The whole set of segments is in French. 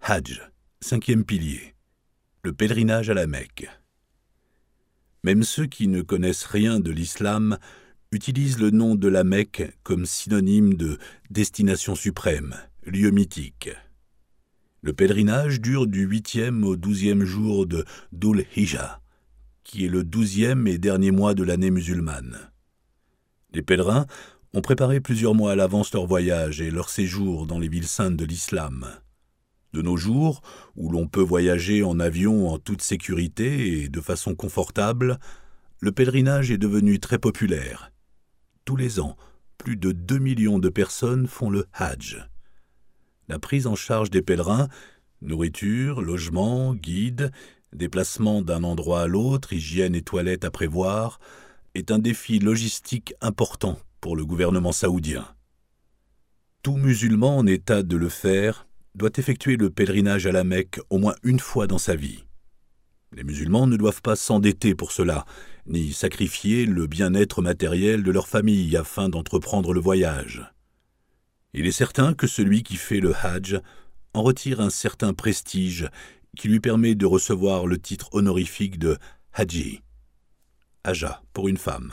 Hajj, 5e pilier. Le pèlerinage à la Mecque. Même ceux qui ne connaissent rien de l'islam utilisent le nom de la Mecque comme synonyme de destination suprême, lieu mythique. Le pèlerinage dure du 8e au 12e jour de Dhul Hijjah, qui est le 12e et dernier mois de l'année musulmane. Les pèlerins ont préparé plusieurs mois à l'avance leur voyage et leur séjour dans les villes saintes de l'islam. De nos jours, où l'on peut voyager en avion en toute sécurité et de façon confortable, le pèlerinage est devenu très populaire. Tous les ans, plus de 2 millions de personnes font le Hajj. La prise en charge des pèlerins, nourriture, logement, guide, déplacement d'un endroit à l'autre, hygiène et toilettes à prévoir, est un défi logistique important pour le gouvernement saoudien. Tout musulman en état de le faire doit effectuer le pèlerinage à la Mecque au moins une fois dans sa vie. Les musulmans ne doivent pas s'endetter pour cela, ni sacrifier le bien-être matériel de leur famille afin d'entreprendre le voyage. Il est certain que celui qui fait le Hajj en retire un certain prestige qui lui permet de recevoir le titre honorifique de Haji, Haja pour une femme.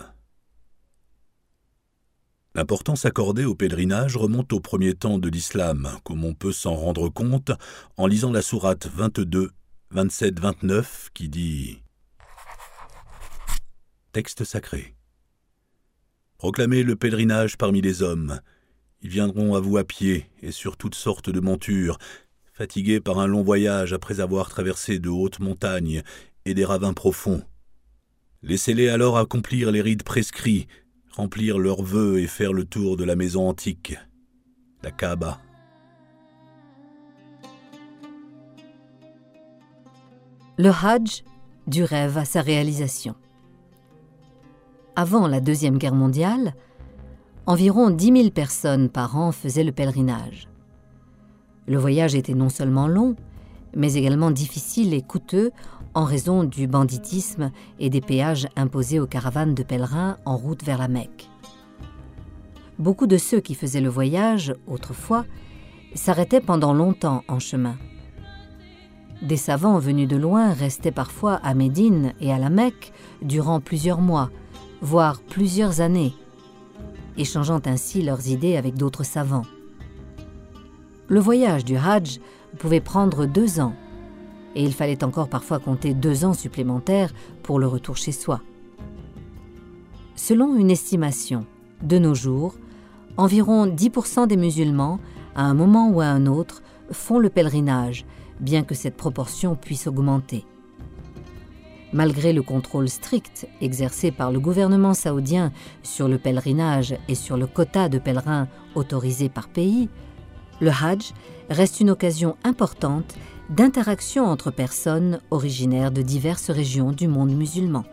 L'importance accordée au pèlerinage remonte aux premiers temps de l'islam, comme on peut s'en rendre compte en lisant la sourate 22, 27, 29 qui dit « Texte sacré. Proclamez le pèlerinage parmi les hommes. Ils viendront à vous à pied et sur toutes sortes de montures, fatigués par un long voyage après avoir traversé de hautes montagnes et des ravins profonds. Laissez-les alors accomplir les rites prescrits, remplir leurs vœux et faire le tour de la maison antique, la Kaaba. » Le Hajj, du rêve à sa réalisation. Avant la Deuxième Guerre mondiale, environ 10 000 personnes par an faisaient le pèlerinage. Le voyage était non seulement long, mais également difficile et coûteux en raison du banditisme et des péages imposés aux caravanes de pèlerins en route vers la Mecque. Beaucoup de ceux qui faisaient le voyage, autrefois, s'arrêtaient pendant longtemps en chemin. Des savants venus de loin restaient parfois à Médine et à la Mecque durant plusieurs mois, voire plusieurs années, échangeant ainsi leurs idées avec d'autres savants. Le voyage du Hajj pouvait prendre 2 ans, et il fallait encore parfois compter 2 ans supplémentaires pour le retour chez soi. Selon une estimation, de nos jours, environ 10% des musulmans, à un moment ou à un autre, font le pèlerinage, bien que cette proportion puisse augmenter. Malgré le contrôle strict exercé par le gouvernement saoudien sur le pèlerinage et sur le quota de pèlerins autorisés par pays, le Hajj reste une occasion importante d'interaction entre personnes originaires de diverses régions du monde musulman.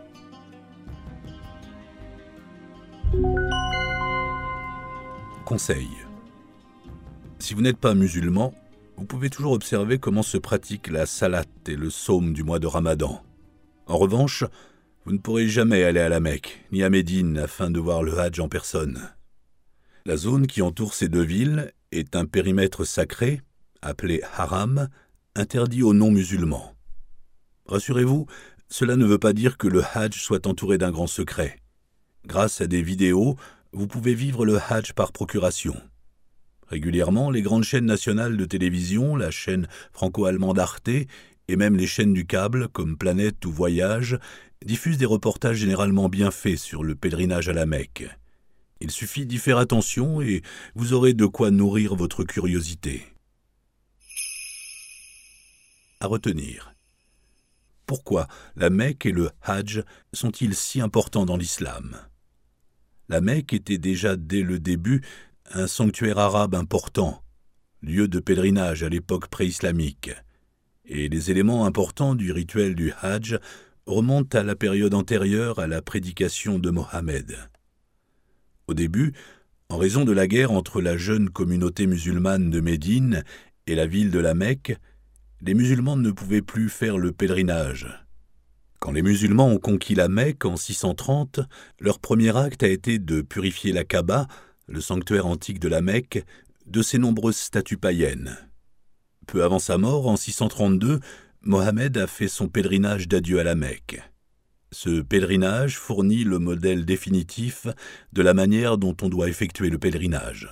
Conseil. Si vous n'êtes pas musulman, vous pouvez toujours observer comment se pratique la salat et le saum du mois de Ramadan. En revanche, vous ne pourrez jamais aller à la Mecque, ni à Médine, afin de voir le Hajj en personne. La zone qui entoure ces 2 villes est un périmètre sacré, appelé haram, interdit aux non-musulmans. Rassurez-vous, cela ne veut pas dire que le Hajj soit entouré d'un grand secret. Grâce à des vidéos, vous pouvez vivre le Hajj par procuration. Régulièrement, les grandes chaînes nationales de télévision, la chaîne franco-allemande Arte et même les chaînes du câble comme Planète ou Voyage diffusent des reportages généralement bien faits sur le pèlerinage à la Mecque. Il suffit d'y faire attention et vous aurez de quoi nourrir votre curiosité. À retenir. Pourquoi la Mecque et le Hajj sont-ils si importants dans l'islam ? La Mecque était déjà dès le début un sanctuaire arabe important, lieu de pèlerinage à l'époque pré-islamique, et les éléments importants du rituel du Hajj remontent à la période antérieure à la prédication de Mohammed. Au début, en raison de la guerre entre la jeune communauté musulmane de Médine et la ville de la Mecque, les musulmans ne pouvaient plus faire le pèlerinage. Quand les musulmans ont conquis la Mecque en 630, leur premier acte a été de purifier la Kaaba, le sanctuaire antique de la Mecque, de ses nombreuses statues païennes. peu avant sa mort, en 632, Mohammed a fait son pèlerinage d'adieu à la Mecque. Ce pèlerinage fournit le modèle définitif de la manière dont on doit effectuer le pèlerinage.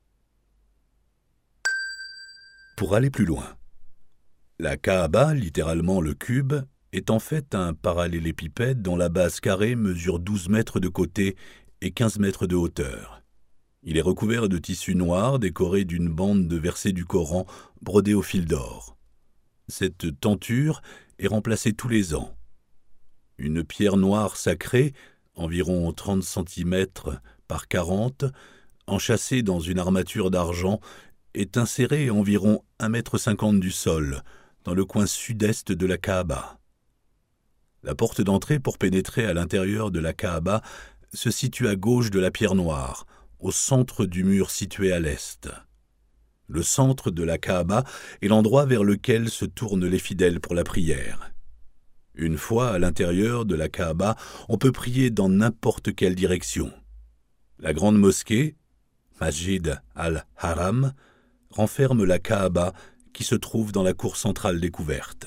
Pour aller plus loin, la Kaaba, littéralement le cube, est en fait un parallélépipède dont la base carrée mesure 12 mètres de côté et 15 mètres de hauteur. Il est recouvert de tissu noir décoré d'une bande de versets du Coran brodés au fil d'or. Cette tenture est remplacée tous les ans. Une pierre noire sacrée, environ 30 cm par 40, enchâssée dans une armature d'argent, est insérée environ 1,50 m du sol, dans le coin sud-est de la Kaaba. La porte d'entrée pour pénétrer à l'intérieur de la Kaaba se situe à gauche de la pierre noire, au centre du mur situé à l'est. Le centre de la Kaaba est l'endroit vers lequel se tournent les fidèles pour la prière. Une fois à l'intérieur de la Kaaba, on peut prier dans n'importe quelle direction. La grande mosquée, Masjid al-Haram, renferme la Kaaba qui se trouve dans la cour centrale découverte.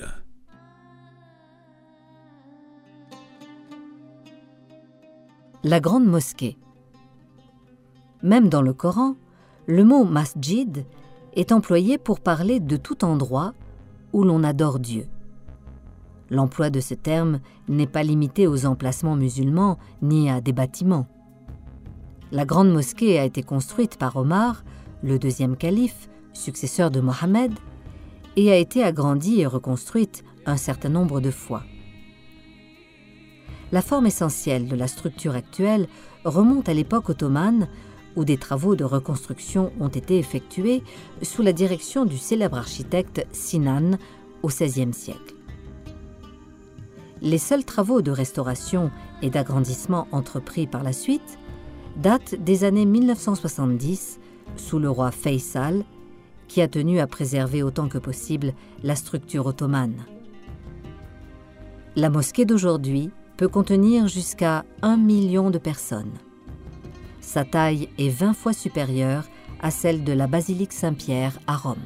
La grande mosquée. Même dans le Coran, le mot masjid est employé pour parler de tout endroit où l'on adore Dieu. L'emploi de ce terme n'est pas limité aux emplacements musulmans ni à des bâtiments. La grande mosquée a été construite par Omar, le deuxième calife, successeur de Mohammed, et a été agrandie et reconstruite un certain nombre de fois. La forme essentielle de la structure actuelle remonte à l'époque ottomane, où des travaux de reconstruction ont été effectués sous la direction du célèbre architecte Sinan au XVIe siècle. Les seuls travaux de restauration et d'agrandissement entrepris par la suite datent des années 1970 sous le roi Faisal, qui a tenu à préserver autant que possible la structure ottomane. La mosquée d'aujourd'hui peut contenir jusqu'à 1 million de personnes. Sa taille est 20 fois supérieure à celle de la basilique Saint-Pierre à Rome.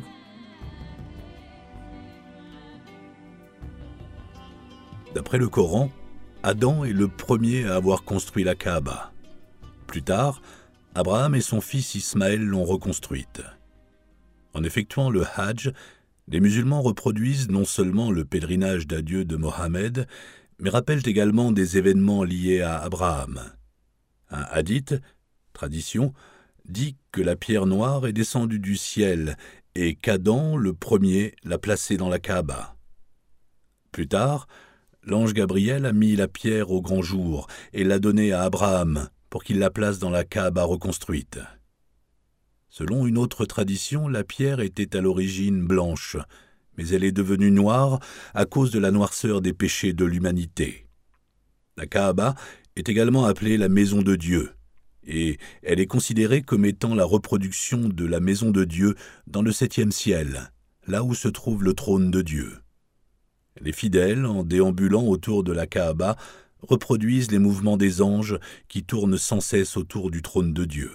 D'après le Coran, Adam est le premier à avoir construit la Kaaba. Plus tard, Abraham et son fils Ismaël l'ont reconstruite. En effectuant le Hajj, les musulmans reproduisent non seulement le pèlerinage d'adieu de Mohammed, mais rappellent également des événements liés à Abraham. Un hadith, tradition, dit que la pierre noire est descendue du ciel et qu'Adam, le premier, l'a placée dans la Kaaba. Plus tard, l'ange Gabriel a mis la pierre au grand jour et l'a donnée à Abraham pour qu'il la place dans la Kaaba reconstruite. Selon une autre tradition, la pierre était à l'origine blanche, mais elle est devenue noire à cause de la noirceur des péchés de l'humanité. La Kaaba est également appelée la Maison de Dieu, et elle est considérée comme étant la reproduction de la Maison de Dieu dans le 7e ciel, là où se trouve le trône de Dieu. Les fidèles, en déambulant autour de la Kaaba, reproduisent les mouvements des anges qui tournent sans cesse autour du trône de Dieu.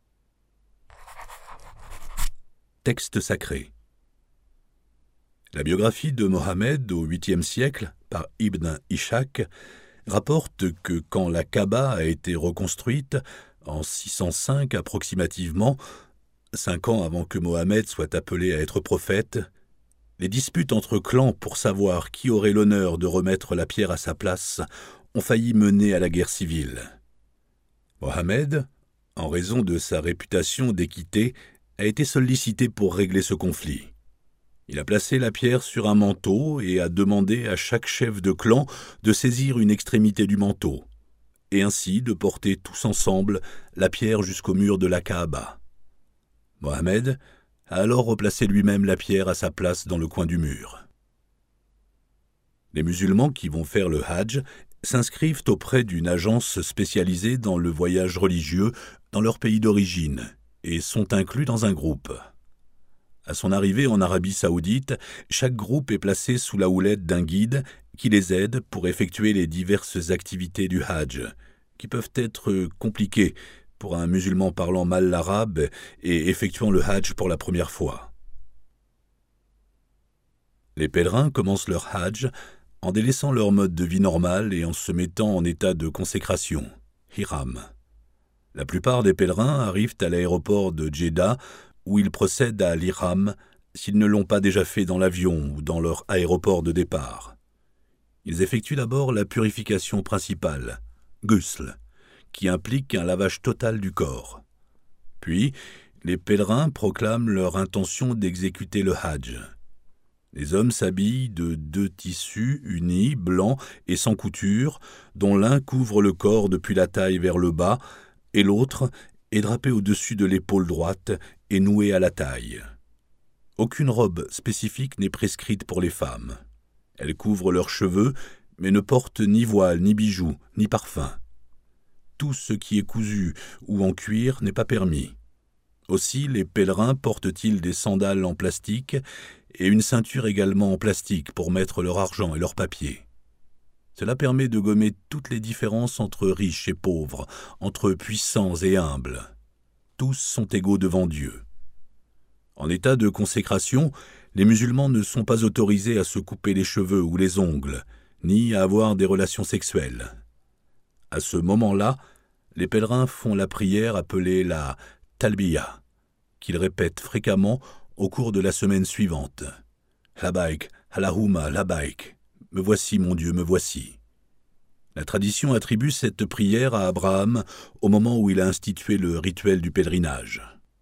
Texte sacré. La biographie de Mohammed au 8e siècle, par Ibn Ishaq, rapporte que quand la Kaaba a été reconstruite, en 605 approximativement, 5 ans avant que Mohammed soit appelé à être prophète, les disputes entre clans pour savoir qui aurait l'honneur de remettre la pierre à sa place ont failli mener à la guerre civile. Mohammed, en raison de sa réputation d'équité, a été sollicité pour régler ce conflit. Il a placé la pierre sur un manteau et a demandé à chaque chef de clan de saisir une extrémité du manteau, et ainsi de porter tous ensemble la pierre jusqu'au mur de la Kaaba. Mohammed a alors replacé lui-même la pierre à sa place dans le coin du mur. Les musulmans qui vont faire le Hajj s'inscrivent auprès d'une agence spécialisée dans le voyage religieux dans leur pays d'origine et sont inclus dans un groupe. À son arrivée en Arabie Saoudite, chaque groupe est placé sous la houlette d'un guide qui les aide pour effectuer les diverses activités du Hajj, qui peuvent être compliquées pour un musulman parlant mal l'arabe et effectuant le Hajj pour la première fois. Les pèlerins commencent leur Hajj en délaissant leur mode de vie normal et en se mettant en état de consécration, Hiram. La plupart des pèlerins arrivent à l'aéroport de Djeddah où ils procèdent à l'Ihram s'ils ne l'ont pas déjà fait dans l'avion ou dans leur aéroport de départ. Ils effectuent d'abord la purification principale, Ghusl, qui implique un lavage total du corps. Puis, les pèlerins proclament leur intention d'exécuter le Hajj. Les hommes s'habillent de 2 tissus unis, blancs et sans couture, dont l'un couvre le corps depuis la taille vers le bas, et l'autre est drapé au-dessus de l'épaule droite et noué à la taille. Aucune robe spécifique n'est prescrite pour les femmes. Elles couvrent leurs cheveux, mais ne portent ni voile, ni bijoux, ni parfum. Tout ce qui est cousu ou en cuir n'est pas permis. Aussi, les pèlerins portent-ils des sandales en plastique et une ceinture également en plastique pour mettre leur argent et leurs papiers. Cela permet de gommer toutes les différences entre riches et pauvres, entre puissants et humbles. Tous sont égaux devant Dieu. En état de consécration, les musulmans ne sont pas autorisés à se couper les cheveux ou les ongles, ni à avoir des relations sexuelles. À ce moment-là, les pèlerins font la prière appelée la Talbiya, qu'ils répètent fréquemment au cours de la semaine suivante. Labaik, Allahumma labaik, me voici mon Dieu, me voici. La tradition attribue cette prière à Abraham au moment où il a institué le rituel du pèlerinage.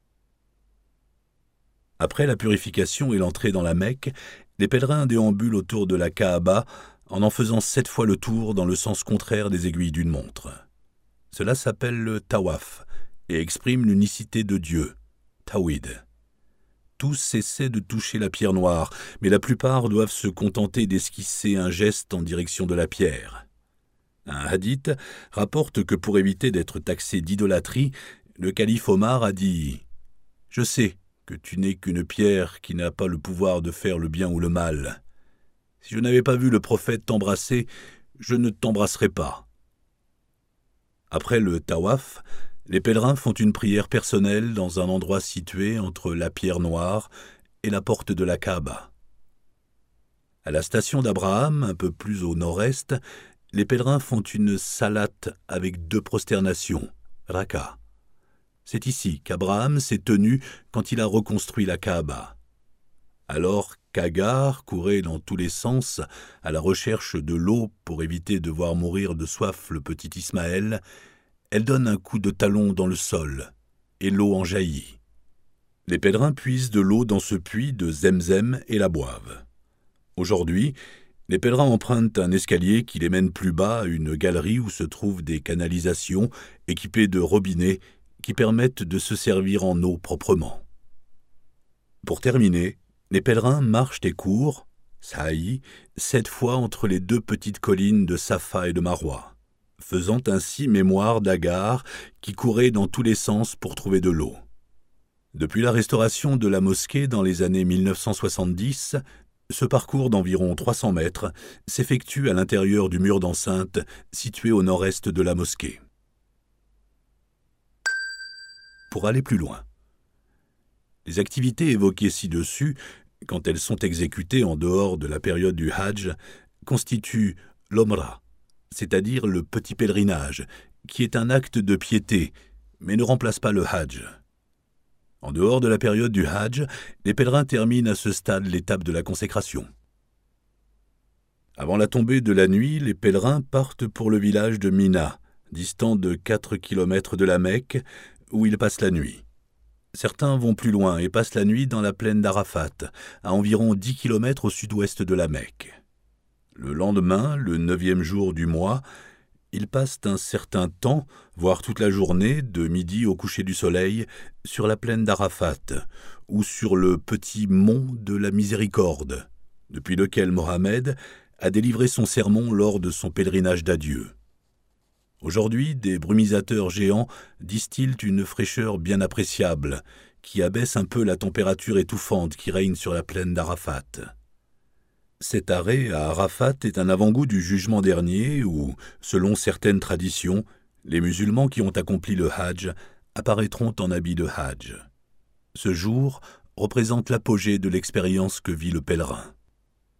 Après la purification et l'entrée dans la Mecque, les pèlerins déambulent autour de la Kaaba en faisant 7 fois le tour dans le sens contraire des aiguilles d'une montre. Cela s'appelle le tawaf et exprime l'unicité de Dieu, Tawhid. Tous essaient de toucher la pierre noire, mais la plupart doivent se contenter d'esquisser un geste en direction de la pierre. Un hadith rapporte que pour éviter d'être taxé d'idolâtrie, le calife Omar a dit « Je sais que tu n'es qu'une pierre qui n'a pas le pouvoir de faire le bien ou le mal. Si je n'avais pas vu le prophète t'embrasser, je ne t'embrasserais pas. » Après le tawaf, les pèlerins font une prière personnelle dans un endroit situé entre la pierre noire et la porte de la Kaaba. À la station d'Abraham, un peu plus au nord-est, les pèlerins font une salate avec 2 prosternations, raka. C'est ici qu'Abraham s'est tenu quand il a reconstruit la Kaaba. Alors qu'Agar courait dans tous les sens à la recherche de l'eau pour éviter de voir mourir de soif le petit Ismaël, elle donne un coup de talon dans le sol, et l'eau en jaillit. Les pèlerins puisent de l'eau dans ce puits de Zemzem et la boivent. Aujourd'hui, les pèlerins empruntent un escalier qui les mène plus bas à une galerie où se trouvent des canalisations équipées de robinets qui permettent de se servir en eau proprement. Pour terminer, les pèlerins marchent et courent, sa'i, 7 fois entre les 2 petites collines de Safa et de Marwa, faisant ainsi mémoire d'Agar qui courait dans tous les sens pour trouver de l'eau. Depuis la restauration de la mosquée dans les années 1970, ce parcours d'environ 300 mètres s'effectue à l'intérieur du mur d'enceinte situé au nord-est de la mosquée. Pour aller plus loin, les activités évoquées ci-dessus, quand elles sont exécutées en dehors de la période du Hajj, constituent l'Omra, c'est-à-dire le petit pèlerinage, qui est un acte de piété, mais ne remplace pas le Hajj. En dehors de la période du Hajj, les pèlerins terminent à ce stade l'étape de la consécration. Avant la tombée de la nuit, les pèlerins partent pour le village de Mina, distant de 4 kilomètres de la Mecque, où ils passent la nuit. Certains vont plus loin et passent la nuit dans la plaine d'Arafat, à environ 10 kilomètres au sud-ouest de la Mecque. Le lendemain, le 9e jour du mois, ils passent un certain temps, voire toute la journée, de midi au coucher du soleil, sur la plaine d'Arafat, ou sur le petit mont de la Miséricorde, depuis lequel Mohammed a délivré son sermon lors de son pèlerinage d'adieu. Aujourd'hui, des brumisateurs géants distillent une fraîcheur bien appréciable, qui abaisse un peu la température étouffante qui règne sur la plaine d'Arafat. Cet arrêt à Arafat est un avant-goût du jugement dernier où, selon certaines traditions, les musulmans qui ont accompli le Hajj apparaîtront en habit de Hajj. Ce jour représente l'apogée de l'expérience que vit le pèlerin.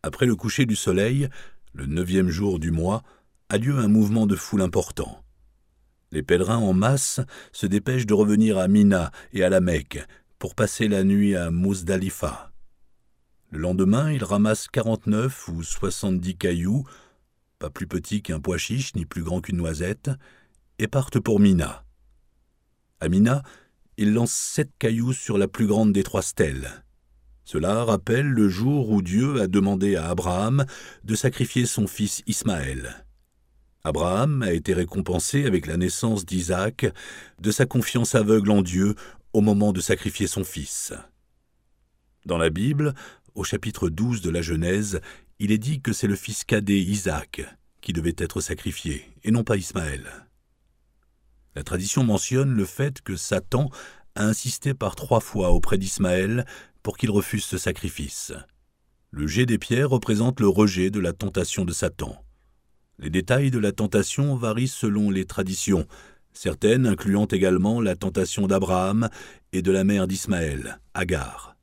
Après le coucher du soleil, le 9e jour du mois, a lieu un mouvement de foule important. Les pèlerins en masse se dépêchent de revenir à Mina et à la Mecque pour passer la nuit à Muzdalifa. Le lendemain, ils ramassent 49 ou 70 cailloux, pas plus petits qu'un pois chiche ni plus grands qu'une noisette, et partent pour Mina. À Mina, ils lancent 7 cailloux sur la plus grande des 3 stèles. Cela rappelle le jour où Dieu a demandé à Abraham de sacrifier son fils Ismaël. Abraham a été récompensé avec la naissance d'Isaac de sa confiance aveugle en Dieu au moment de sacrifier son fils. Dans la Bible, au chapitre 12 de la Genèse, il est dit que c'est le fils cadet Isaac qui devait être sacrifié, et non pas Ismaël. La tradition mentionne le fait que Satan a insisté par 3 fois auprès d'Ismaël pour qu'il refuse ce sacrifice. Le jet des pierres représente le rejet de la tentation de Satan. Les détails de la tentation varient selon les traditions, certaines incluant également la tentation d'Abraham et de la mère d'Ismaël, Agar.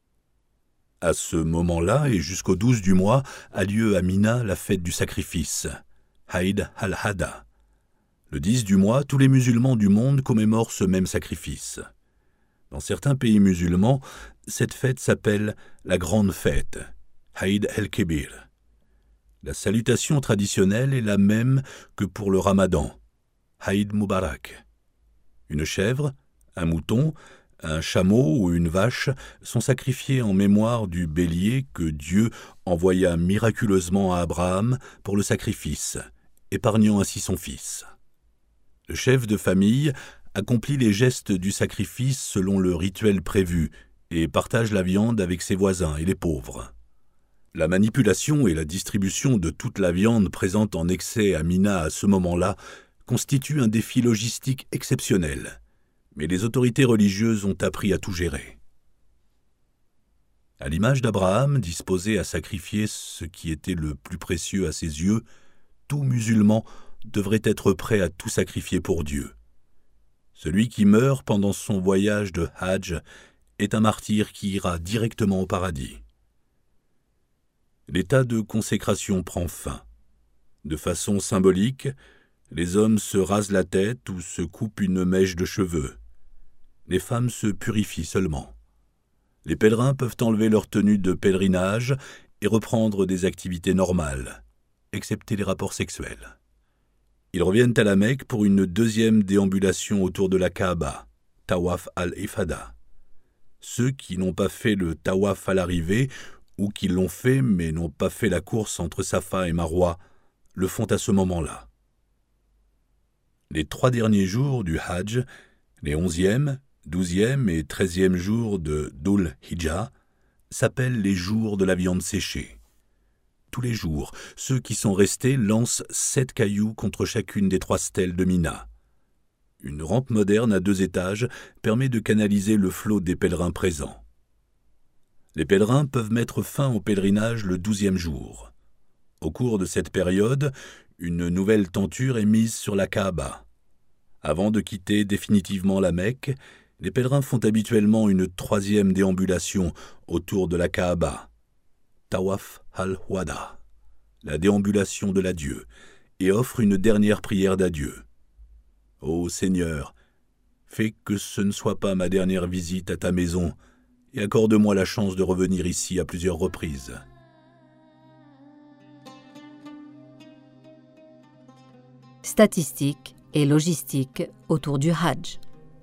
À ce moment-là, et jusqu'au 12 du mois, a lieu à Mina la fête du sacrifice, Haïd al-Hada. Le 10 du mois, tous les musulmans du monde commémorent ce même sacrifice. Dans certains pays musulmans, cette fête s'appelle la Grande Fête, Haïd el-Kébir. La salutation traditionnelle est la même que pour le Ramadan, Haïd Moubarak. Une chèvre, un mouton, un chameau ou une vache sont sacrifiés en mémoire du bélier que Dieu envoya miraculeusement à Abraham pour le sacrifice, épargnant ainsi son fils. Le chef de famille accomplit les gestes du sacrifice selon le rituel prévu et partage la viande avec ses voisins et les pauvres. La manipulation et la distribution de toute la viande présente en excès à Mina à ce moment-là constituent un défi logistique exceptionnel, mais les autorités religieuses ont appris à tout gérer. À l'image d'Abraham, disposé à sacrifier ce qui était le plus précieux à ses yeux, tout musulman devrait être prêt à tout sacrifier pour Dieu. Celui qui meurt pendant son voyage de Hajj est un martyr qui ira directement au paradis. L'état de consécration prend fin. De façon symbolique, les hommes se rasent la tête ou se coupent une mèche de cheveux. Les femmes se purifient seulement. Les pèlerins peuvent enlever leur tenue de pèlerinage et reprendre des activités normales, excepté les rapports sexuels. Ils reviennent à la Mecque pour une 2e déambulation autour de la Kaaba, Tawaf al-Ifada. Ceux qui n'ont pas fait le Tawaf à l'arrivée ou qui l'ont fait mais n'ont pas fait la course entre Safa et Marwa, le font à ce moment-là. Les 3 derniers jours du Hajj, les 11e, 12e et 13e jours de Dhul Hijjah, s'appellent les jours de la viande séchée. Tous les jours, ceux qui sont restés lancent 7 cailloux contre chacune des 3 stèles de Mina. Une rampe moderne à 2 étages permet de canaliser le flot des pèlerins présents. Les pèlerins peuvent mettre fin au pèlerinage le 12e jour. Au cours de cette période, une nouvelle tenture est mise sur la Kaaba. Avant de quitter définitivement la Mecque, les pèlerins font habituellement une 3e déambulation autour de la Kaaba, Tawaf al-Wada, la déambulation de l'adieu, et offrent une dernière prière d'adieu. Ô Seigneur, fais que ce ne soit pas ma dernière visite à ta maison, et accorde-moi la chance de revenir ici à plusieurs reprises. Statistiques et logistique autour du Hajj.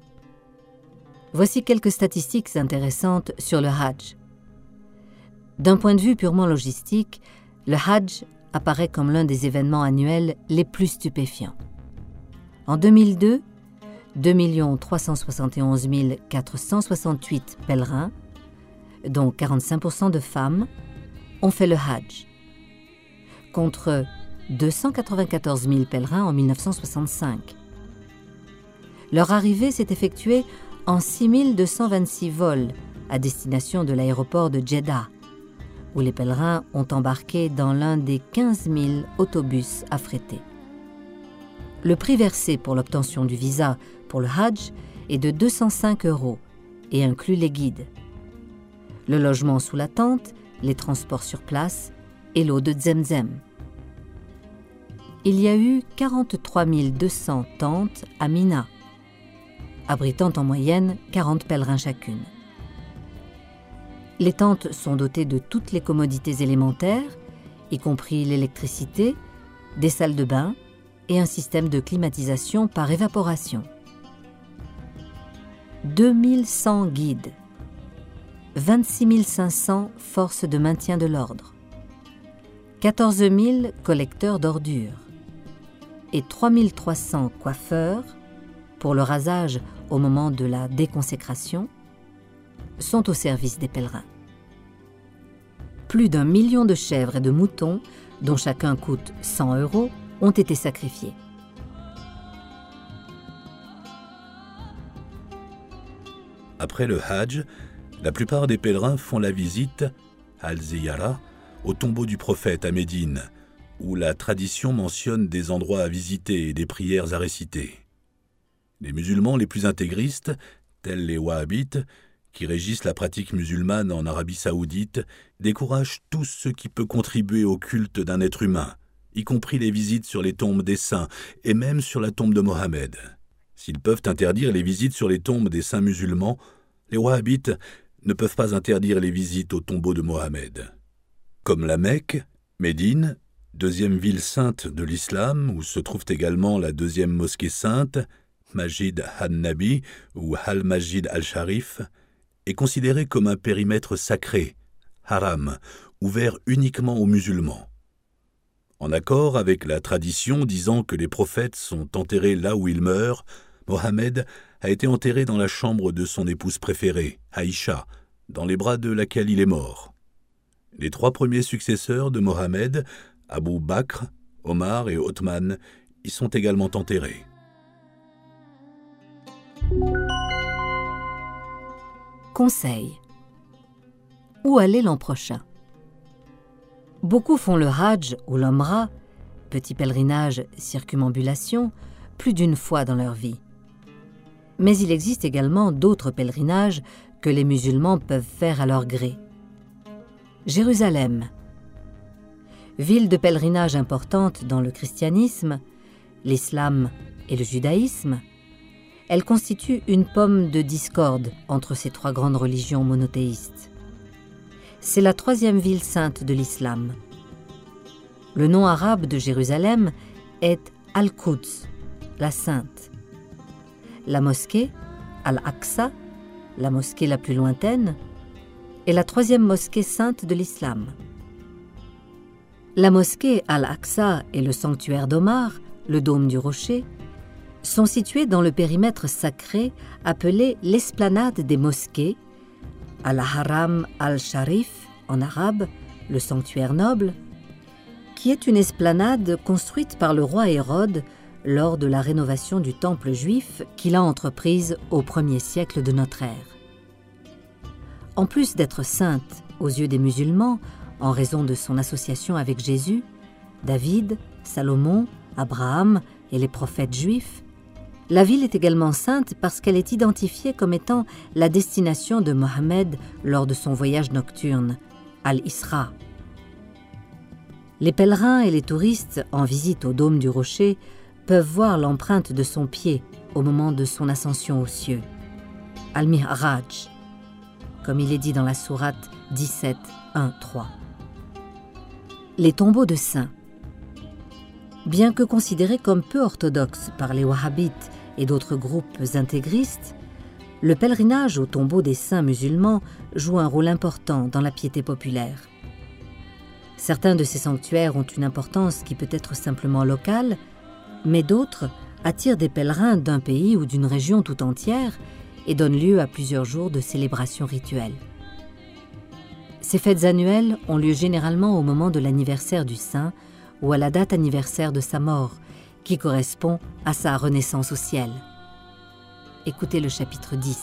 Voici quelques statistiques intéressantes sur le Hajj. D'un point de vue purement logistique, le Hajj apparaît comme l'un des événements annuels les plus stupéfiants. En 2002, 2 371 468 pèlerins, dont 45% de femmes, ont fait le Hajj, contre 294 000 pèlerins en 1965. Leur arrivée s'est effectuée en 6 226 vols à destination de l'aéroport de Jeddah, où les pèlerins ont embarqué dans l'un des 15 000 autobus affrétés. Le prix versé pour l'obtention du visa pour le Hajj est de 205 € et inclut les guides. Le logement sous la tente, les transports sur place et l'eau de Zemzem. Il y a eu 43 200 tentes à Mina, abritant en moyenne 40 pèlerins chacune. Les tentes sont dotées de toutes les commodités élémentaires, y compris l'électricité, des salles de bain et un système de climatisation par évaporation. 2100 guides, 26 500 forces de maintien de l'ordre, 14 000 collecteurs d'ordures et 3 300 coiffeurs pour le rasage au moment de la déconsécration sont au service des pèlerins. Plus d'1 million de chèvres et de moutons, dont chacun coûte 100 €, ont été sacrifiés. Après le Hajj, la plupart des pèlerins font la visite, al-Ziyara, au tombeau du prophète à Médine, où la tradition mentionne des endroits à visiter et des prières à réciter. Les musulmans les plus intégristes, tels les wahhabites, qui régissent la pratique musulmane en Arabie saoudite, découragent tout ce qui peut contribuer au culte d'un être humain, y compris les visites sur les tombes des saints et même sur la tombe de Mohammed. S'ils peuvent interdire les visites sur les tombes des saints musulmans, les wahhabites ne peuvent pas interdire les visites au tombeau de Mohammed. Comme la Mecque, Médine, deuxième ville sainte de l'islam, où se trouve également la deuxième mosquée sainte, Masjid al-Nabi ou al-Masjid al-Sharif, est considérée comme un périmètre sacré, haram, ouvert uniquement aux musulmans. En accord avec la tradition disant que les prophètes sont enterrés là où ils meurent, Mohammed a été enterré dans la chambre de son épouse préférée, Aïcha, dans les bras de laquelle il est mort. Les 3 premiers successeurs de Mohammed, Abu Bakr, Omar et Othman, y sont également enterrés. Conseil. Où aller l'an prochain? Beaucoup font le Hajj ou l'Omra, petit pèlerinage circumambulation, plus d'une fois dans leur vie. Mais il existe également d'autres pèlerinages que les musulmans peuvent faire à leur gré. Jérusalem. Ville de pèlerinage importante dans le christianisme, l'islam et le judaïsme, elle constitue une pomme de discorde entre ces 3 grandes religions monothéistes. C'est la 3e ville sainte de l'islam. Le nom arabe de Jérusalem est Al-Quds, la sainte. La mosquée, Al-Aqsa, la mosquée la plus lointaine, est la 3e mosquée sainte de l'islam. La mosquée Al-Aqsa et le sanctuaire d'Omar, le dôme du rocher, sont situés dans le périmètre sacré appelé l'esplanade des mosquées, Al-Haram al-Sharif en arabe, le sanctuaire noble, qui est une esplanade construite par le roi Hérode lors de la rénovation du temple juif qu'il a entreprise au 1er siècle de notre ère. En plus d'être sainte aux yeux des musulmans en raison de son association avec Jésus, David, Salomon, Abraham et les prophètes juifs, la ville est également sainte parce qu'elle est identifiée comme étant la destination de Mohammed lors de son voyage nocturne, Al-Isra. Les pèlerins et les touristes en visite au dôme du rocher peuvent voir l'empreinte de son pied au moment de son ascension aux cieux, Al-Mi'raj, comme il est dit dans la sourate 17, 1, 3. Les tombeaux de saints. Bien que considérés comme peu orthodoxes par les wahhabites et d'autres groupes intégristes, le pèlerinage au tombeau des saints musulmans joue un rôle important dans la piété populaire. Certains de ces sanctuaires ont une importance qui peut être simplement locale, mais d'autres attirent des pèlerins d'un pays ou d'une région tout entière et donnent lieu à plusieurs jours de célébrations rituelles. Ces fêtes annuelles ont lieu généralement au moment de l'anniversaire du saint ou à la date anniversaire de sa mort, qui correspond à sa renaissance au ciel. Écoutez le chapitre 10.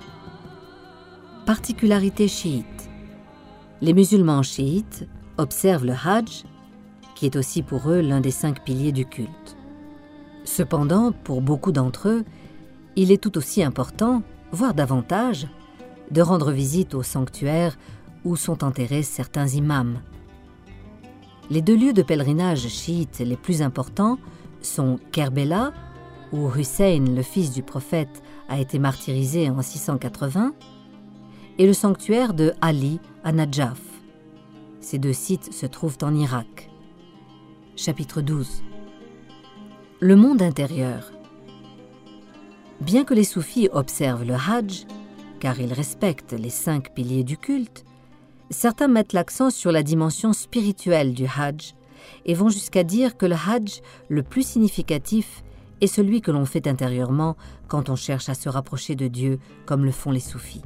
Particularité chiite. Les musulmans chiites observent le Hajj, qui est aussi pour eux l'un des 5 piliers du culte. Cependant, pour beaucoup d'entre eux, il est tout aussi important, voire davantage, de rendre visite au sanctuaire où sont enterrés certains imams. Les 2 lieux de pèlerinage chiites les plus importants sont Kerbela, où Hussein, le fils du prophète, a été martyrisé en 680, et le sanctuaire de Ali à Nadjaf. Ces 2 sites se trouvent en Irak. Chapitre 12. Le monde intérieur. Bien que les soufis observent le Hajj, car ils respectent les 5 piliers du culte, certains mettent l'accent sur la dimension spirituelle du Hajj et vont jusqu'à dire que le Hajj le plus significatif est celui que l'on fait intérieurement quand on cherche à se rapprocher de Dieu comme le font les soufis.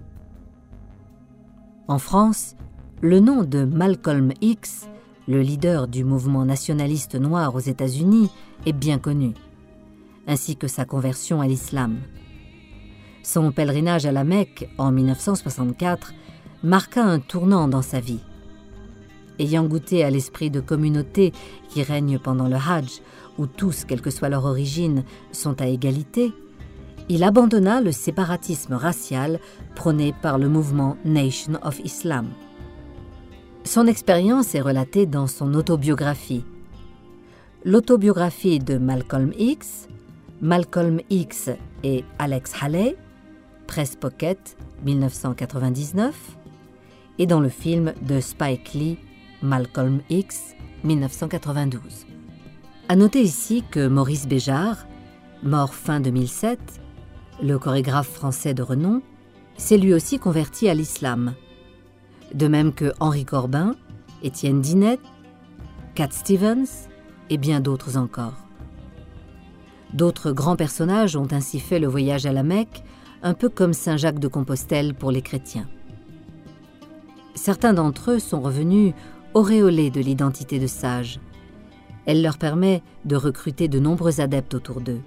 En France, le nom de Malcolm X, le leader du mouvement nationaliste noir aux États-Unis, est bien connu, ainsi que sa conversion à l'islam. Son pèlerinage à la Mecque en 1964 marqua un tournant dans sa vie. Ayant goûté à l'esprit de communauté qui règne pendant le Hajj, où tous, quelle que soit leur origine, sont à égalité, il abandonna le séparatisme racial prôné par le mouvement Nation of Islam. Son expérience est relatée dans son autobiographie. L'autobiographie de Malcolm X, Malcolm X et Alex Haley, Press Pocket, 1999, et dans le film de Spike Lee, Malcolm X, 1992. À noter ici que Maurice Béjart, mort fin 2007, le chorégraphe français de renom, s'est lui aussi converti à l'islam. De même que Henri Corbin, Étienne Dinet, Cat Stevens et bien d'autres encore. D'autres grands personnages ont ainsi fait le voyage à la Mecque, un peu comme Saint Jacques de Compostelle pour les chrétiens. Certains d'entre eux sont revenus auréolés de l'identité de sage. Elle leur permet de recruter de nombreux adeptes autour d'eux.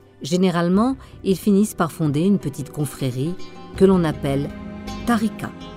Généralement, ils finissent par fonder une petite confrérie que l'on appelle Tarika.